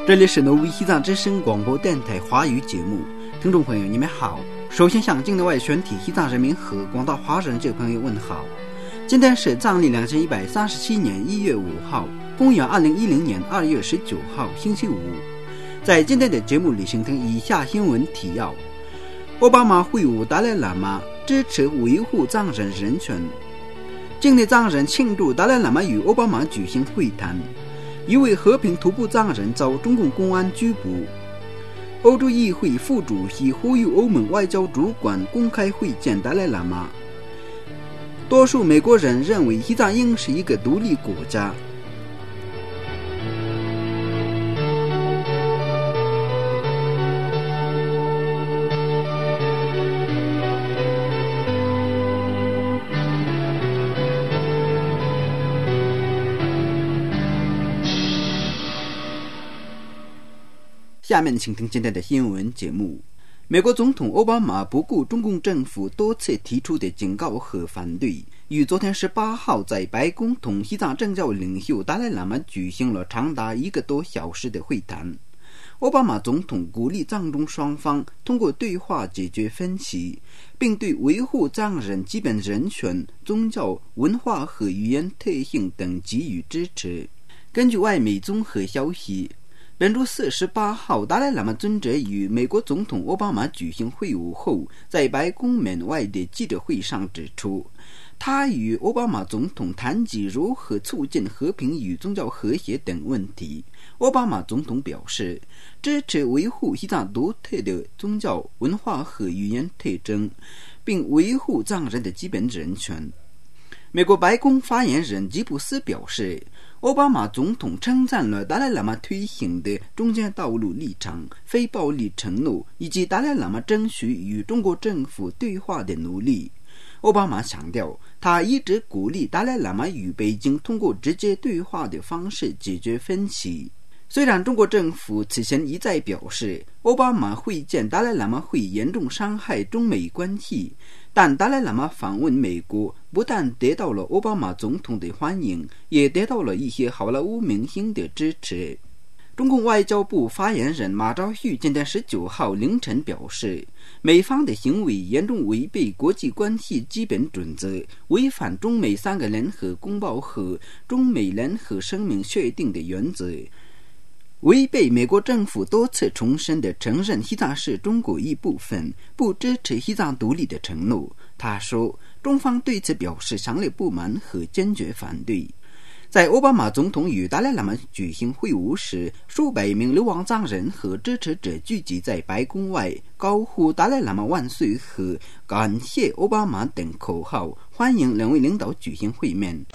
这里是挪威西藏之声广播电台华语节目，听众朋友你们好。首先向境内外全体西藏人民和广大华人朋友问好。今天是藏历2137年1月5号，公元2010年2月19号，星期五。在今天的节目里，请听以下新闻提要：奥巴马会晤达赖喇嘛，支持维护藏人人权。境内藏人庆祝达赖喇嘛与奥巴马举行会谈。一位和平徒步藏人遭中共公安拘捕。欧洲议会副主席呼吁欧盟外交主管公开会见达赖喇嘛。多数美国人认为西藏应是一个独立国家。下面请听今天的新闻节目。美国总统奥巴马不顾中共政府多次提出的警告和反对，于昨天18号在白宫同西藏政教领袖达赖喇嘛举行了长达1个多小时的会谈。奥巴马总统鼓励藏中双方通过对话解决分歧，并对维护藏人基本人权、宗教、文化和语言特性等给予支持。根据外媒综合消息，本周4、18号，达赖喇嘛尊者与美国总统奥巴马举行会晤后，在白宫门外的记者会上指出，他与奥巴马总统谈及如何促进和平与宗教和谐等问题。奥巴马总统表示，支持维护西藏独特的宗教、文化和语言特征，并维护藏人的基本人权。美国白宫发言人吉布斯表示，奥巴马总统称赞了达赖喇嘛推行的中间道路立场、非暴力承诺以及达赖喇嘛争取与中国政府对话的努力。奥巴马强调，他一直鼓励达赖喇嘛与北京通过直接对话的方式解决分歧。虽然中国政府此前一再表示，奥巴马会见达赖喇嘛会严重伤害中美关系，但达赖喇嘛访问美国不但得到了奥巴马总统的欢迎，也得到了一些好莱坞明星的支持。中共外交部发言人马朝旭今天19号凌晨表示，美方的行为严重违背国际关系基本准则，违反中美3个联合公报和中美联合声明确定的原则，违背美国政府多次重申的承认西藏是中国一部分、不支持西藏独立的承诺。他说，中方对此表示强烈不满和坚决反对。在奥巴马总统与达赖喇嘛举行会晤时，数百名流亡藏人和支持者聚集在白宫外，高呼达赖喇嘛万岁和感谢奥巴马等口号，欢迎两位领导举行会面。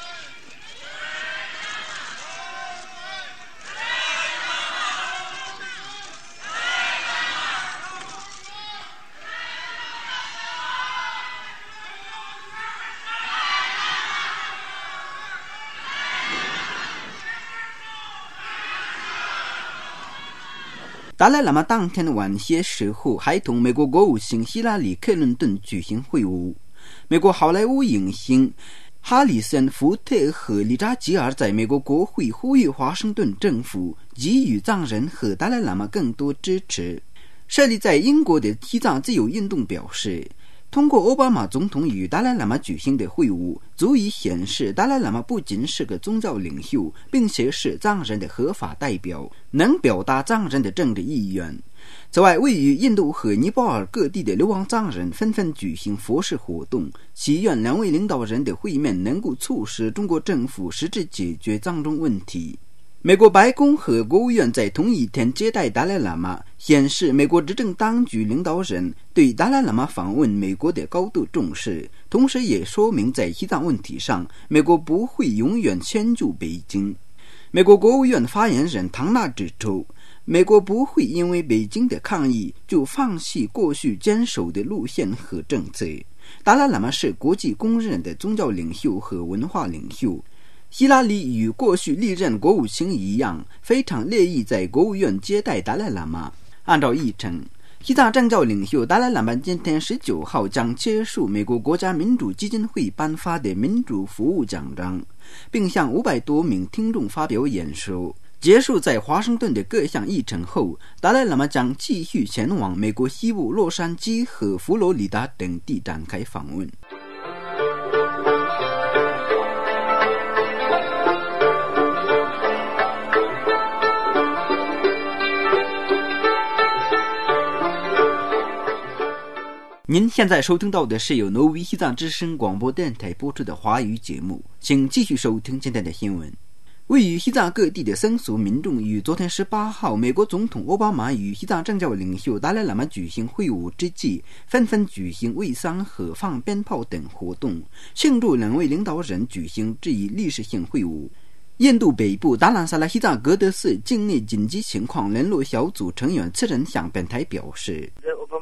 达赖喇嘛当天晚些时候还同美国国务卿希拉里·克林顿举行会晤。美国好莱坞影星哈里森·福特和里扎吉尔在美国国会呼吁华盛顿政府给予藏人和达赖喇嘛更多支持。设立在英国的西藏自由运动表示，通过奥巴马总统与达赖喇嘛举行的会晤，足以显示达赖喇嘛不仅是个宗教领袖，并且是藏人的合法代表，能表达藏人的政治意愿。此外，位于印度和尼泊尔各地的流亡藏人纷纷举行佛事活动，祈愿两位领导人的会面能够促使中国政府实质解决藏中问题。美国白宫和国务院在同一天接待达赖喇嘛，显示美国执政当局领导人对达赖喇嘛访问美国的高度重视，同时也说明在西藏问题上，美国不会永远迁就北京。美国国务院发言人唐纳指出，美国不会因为北京的抗议就放弃过去坚守的路线和政策。达赖喇嘛是国际公认的宗教领袖和文化领袖。希拉里与过去历任国务卿一样，非常乐意在国务院接待达赖喇嘛。按照议程，西藏政教领袖达赖喇嘛今天19号将接受美国国家民主基金会颁发的民主服务奖章，并向500多名听众发表演说。 结束在华盛顿的各项议程后，达赖喇嘛将继续前往美国西部洛杉矶和佛罗里达等地展开访问。您现在收听到的是由挪威西藏之声广播电台播出的华语节目，请继续收听今天的新闻。位于西藏各地的僧俗民众于昨天18号，美国总统奥巴马与西藏政教领袖达赖喇嘛举行会晤之际，纷纷举行卫丧和放鞭炮等活动，庆祝两位领导人举行这一历史性会晤。印度北部达兰萨拉西藏格德寺境内紧急情况联络小组成员次人向本台表示，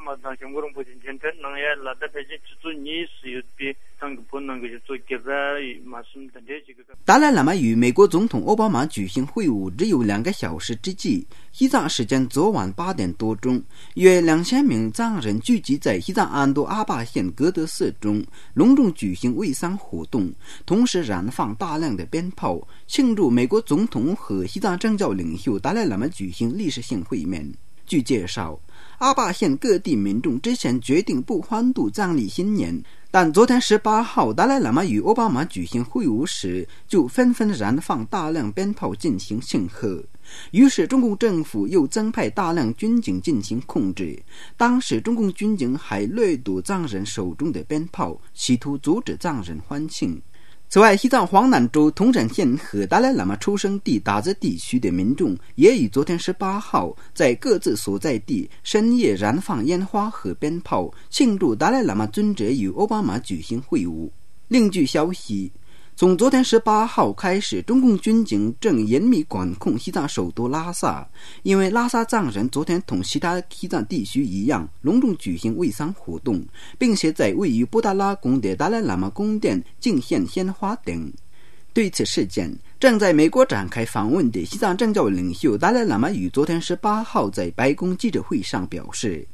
达赖喇嘛与美国总统奥巴马举行会晤只有2个小时之际，西藏时间昨晚8点多钟，约2000名藏人聚集在西藏安都阿坝县格德寺中，隆重举行卫丧活动，同时燃放大量的鞭炮，庆祝美国总统和西藏政教领袖达赖喇嘛举行历史性会面。据介绍，阿坝县各地民众之前决定不欢度藏历新年，但昨天18号达赖喇嘛与奥巴马举行会晤时，就纷纷燃放大量鞭炮进行庆贺。于是中共政府又增派大量军警进行控制，当时中共军警还掠夺藏人手中的鞭炮，企图阻止藏人欢庆。此外，西藏黄南州通展县和达赖喇嘛出生地达孜地区的民众也于昨天18号在各自所在地深夜燃放烟花和鞭炮，庆祝达赖喇嘛尊者与奥巴马举行会晤。另据消息，从昨天18号开始，中共军警正严密管控西藏首都拉萨，因为拉萨藏人昨天同其他西藏地区一样，隆重举行卫丧活动，并且在位于布达拉宫的达赖喇嘛宫殿敬献鲜花等。对此事件，正在美国展开访问的西藏政教领袖达赖喇嘛于昨天18号在白宫记者会上表示，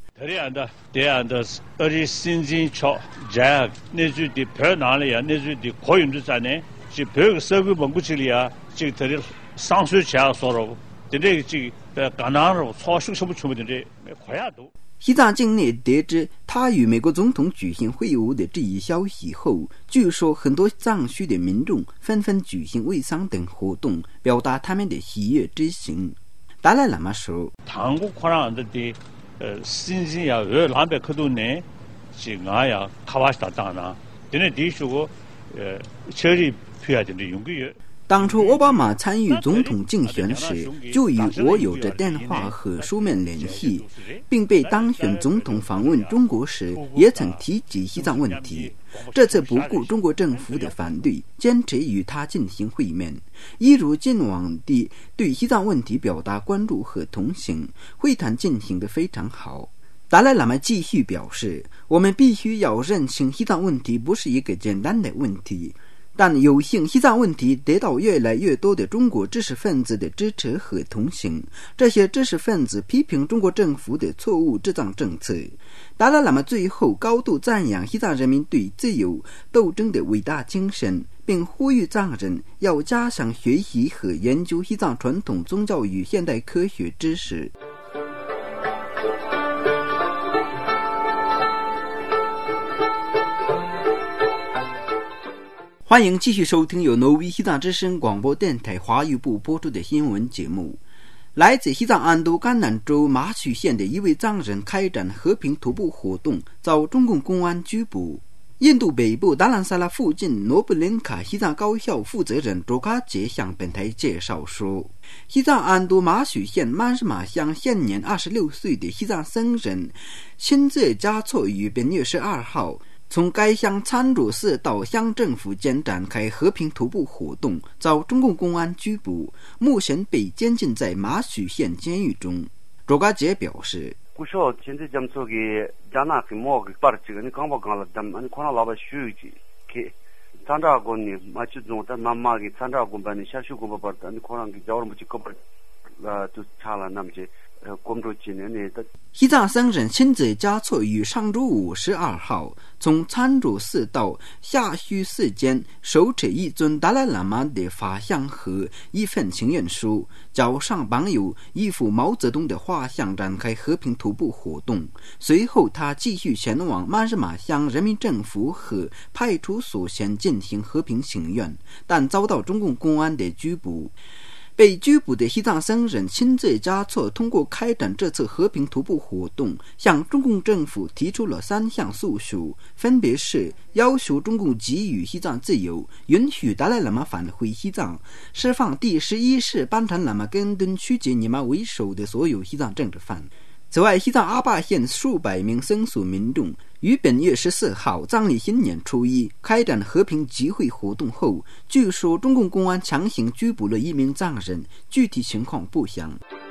西藏境内得知他与美国总统举行会晤的这一消息后，据说很多藏区的民众纷纷举行卫丧等活动，表达他们的喜悦之情。达赖喇嘛说，当初奥巴马参与总统竞选时，就与我有着电话和书面联系，并被当选总统访问中国时也曾提及西藏问题。这次不顾中国政府的反对，坚持与他进行会面，一如既往地对西藏问题表达关注和同情，会谈进行得非常好。达赖喇嘛继续表示，我们必须要认清西藏问题不是一个简单的问题，但有幸西藏问题得到越来越多的中国知识分子的支持和同情，这些知识分子批评中国政府的错误治藏政策。达赖喇嘛最后高度赞扬西藏人民对自由斗争的伟大精神，并呼吁藏人要加强学习和研究西藏传统宗教与现代科学知识。欢迎继续收听由挪威西藏之声广播电台华语部播出的新闻节目。来自西藏安都甘南州马曲县的一位藏人开展和平徒步活动，遭中共公安拘捕。印度北部达兰萨拉附近诺布林卡西藏高校负责人卓嘎杰向本台介绍说，西藏安都马曲县曼日玛乡现年26岁的西藏僧人钦泽嘉措于本月12号从该乡参主寺到乡政府间展开和平徒步活动，遭中共公安拘捕，目前被监禁在马曲县监狱中。卓嘎杰表示， 西藏僧人亲自驾车于上周五12号从参珠寺到下虚寺间手持一尊达赖喇嘛的法像和一份请愿书，脚上绑有一幅毛泽东的画像，展开和平徒步活动。随后他继续前往曼日玛乡人民政府和派出所前进行和平请愿，但遭到中共公安的拘捕。被拘捕的西藏僧人亲自驾车通过开展这次和平徒步活动，向中共政府提出了3项诉求，分别是要求中共给予西藏自由，允许达赖喇嘛返回西藏，释放第11世班禅喇嘛跟敦曲杰尼玛为首的所有西藏政治犯。此外，西藏阿坝县数百名僧俗民众于本月14号藏历新年初一开展和平集会活动后，据说中共公安强行拘捕了1名藏人，具体情况不详。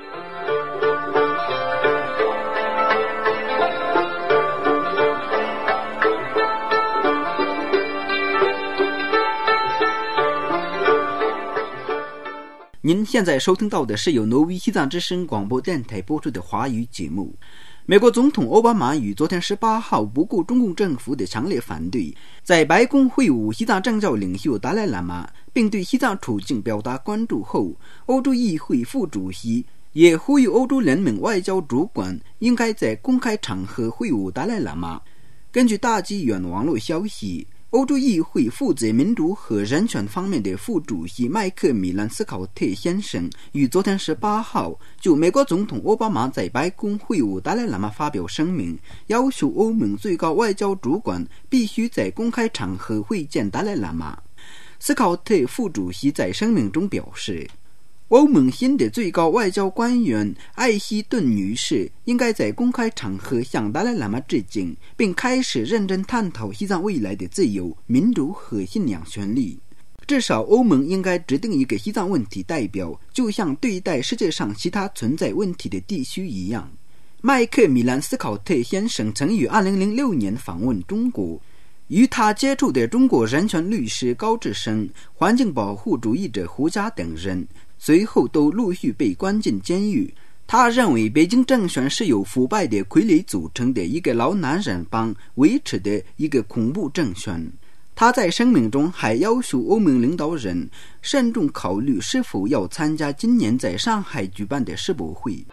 您现在收听到的是由挪威西藏之声广播电台播出的华语节目。美国总统奥巴马于昨天18号不顾中共政府的强烈反对，在白宫会晤西藏政教领袖达赖喇嘛，并对西藏处境表达关注后，欧洲议会副主席也呼吁欧洲联盟外交主管应该在公开场合会晤达赖喇嘛。根据大纪元网络消息，欧洲议会负责民主和人权方面的副主席麦克米兰斯考特先生于昨天18号就美国总统奥巴马在白宫会晤达赖喇嘛发表声明，要求欧盟最高外交主管必须在公开场合会见达赖喇嘛。斯考特副主席在声明中表示，欧盟新的最高外交官员艾希顿女士应该在公开场合向达赖喇嘛致敬，并开始认真探讨西藏未来的自由、民主和信仰权利。至少欧盟应该指定一个西藏问题代表，就像对待世界上其他存在问题的地区一样。麦克米兰斯考特先生曾于2006年访问中国，与他接触的中国人权律师高志生、环境保护主义者胡佳等人随后都陆续被关进监狱。他认为北京政权是由腐败的傀儡组成的一个老男人帮维持的一个恐怖政权。他在声明中还要求欧盟领导人慎重考虑是否要参加今年在上海举办的世博会。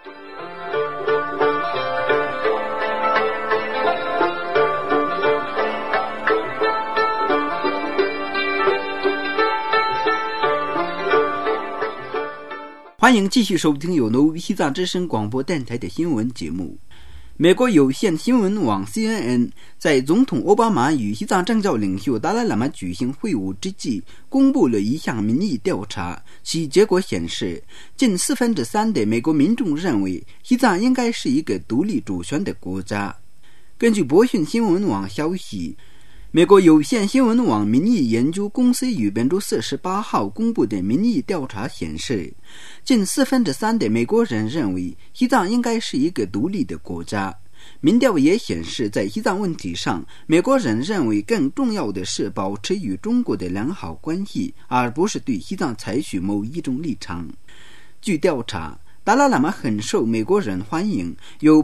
欢迎继续收听由挪威西藏之声广播电台的新闻节目。美国有线新闻网 CNN 在总统奥巴马与西藏政教领袖达赖喇嘛举行会晤之际，公布了一项民意调查，其结果显示，近3%的美国民众认为西藏应该是一个独立主权的国家。根据博讯新闻网消息，美国有线新闻网民意研究公司于本周18号公布的民意调查显示，近3%的美国人认为西藏应该是一个独立的国家。民调也显示，在西藏问题上，美国人认为更重要的是保持与中国的良好关系，而不是对西藏采取某一种立场。据调查，达赖喇嘛很受美国人欢迎，有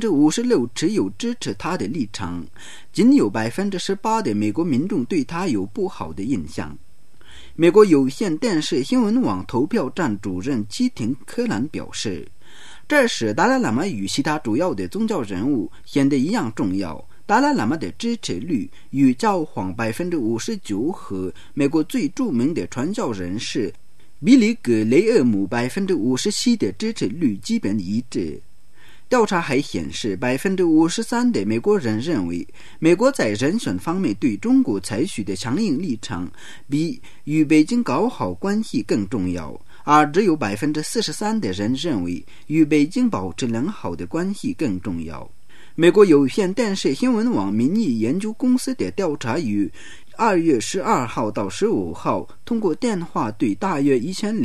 56% 持有支持他的立场，仅有 18% 的美国民众对他有不好的印象。美国有线电视新闻网投票站主任基廷·科兰表示，这使达赖喇嘛与其他主要的宗教人物显得一样重要。达赖喇嘛的支持率与教皇 59% 和美国最著名的传教人士比里·格雷厄姆 57% 的支持率基本一致。调查还显示 53% 的美国人认为美国在人权方面对中国采取的强硬立场比与北京搞好关系更重要，而只有 43% 的人认为与北京保持良好的关系更重要。美国有线电视新闻网民意研究公司的调查于2月12号到15号通过电话对大约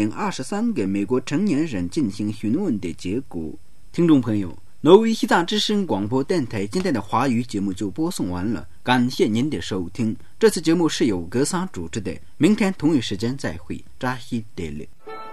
1023个美国成年人进行询问的结果。听众朋友，挪威西藏之声广播电台今天的华语节目就播送完了，感谢您的收听。这次节目是由格桑主持的，明天同一时间再会，扎西德勒。